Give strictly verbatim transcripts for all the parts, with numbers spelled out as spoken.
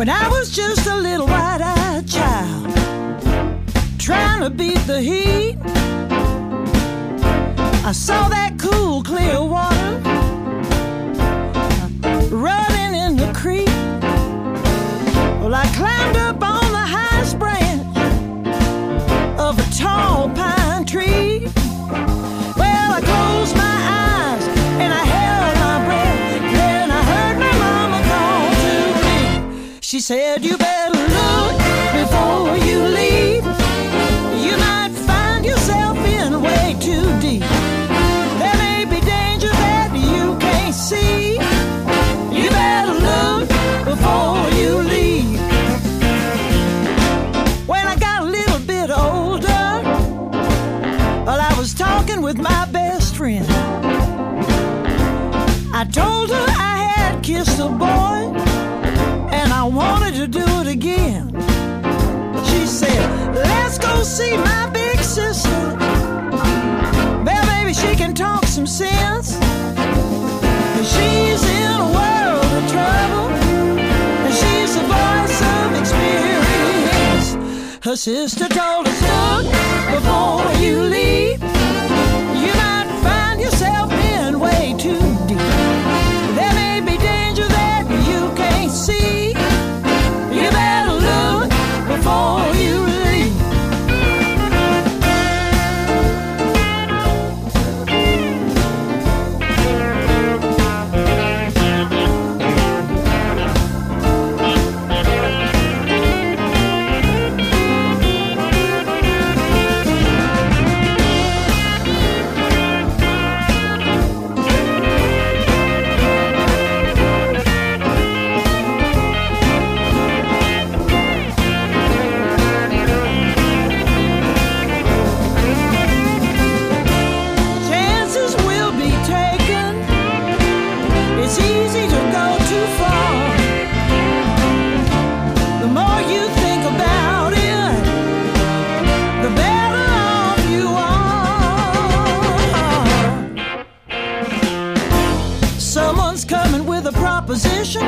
When I was just a little wide-eyed child, trying to beat the heat, I saw that cool, clear water running in the creek. Well, I climbed up on the highest branch of a tall pine tree. Well, I closed my eyes and I held my breath. Then I heard my mama call to me. She said, you better look before you leave. You might find yourself in way too deep. There may be danger that you can't see. You better look before you leave. When I got a little bit older, well, I was talking with my best friend. I told her I had kissed a boy and I wanted to do it again. She said, let's go see my big sister. Well, maybe she can talk some sense. She's in a world of trouble, and she's the voice of experience. Her sister told us, look before you leave. You might find yourself in way too deep. There may be danger that you can't see. You better look before you leave. Chances will be taken. It's easy to go too far. The more you think about it, the better off you are. Someone's coming with a proposition,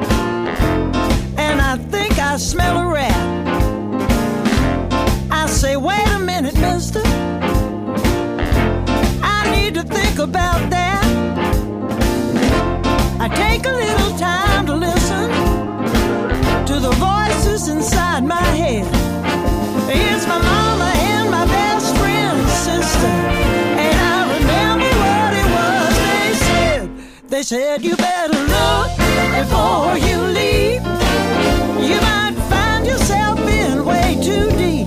and I think I smell a rat. I say, wait a minute, mister, I need to think about that. I take a little time to listen to the voices inside my head. It's my mama and my best friend's sister, and I remember what it was they said. They said, you better look before you leave. You might find yourself in way too deep.